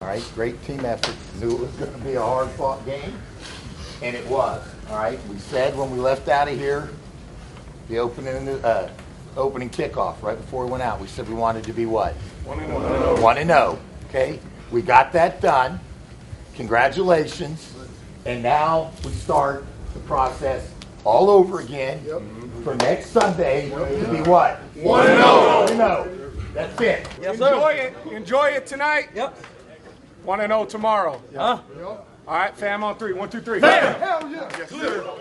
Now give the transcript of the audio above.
right, great team effort. Knew it was going to be a hard-fought game, and it was. All right, we said when we left out of here, the opening kickoff right before we went out, we said we wanted to be what? 1-0. 1-0. Okay, we got that done. Congratulations. And now we start the process all over again for next Sunday to be what? 1-0. 1-0. That's it. Yes, sir. Enjoy it tonight. Yep. 1-0 tomorrow. Huh? All right, fam on three. 1, 2, 3. Fam! Hell yeah. Yes, sir.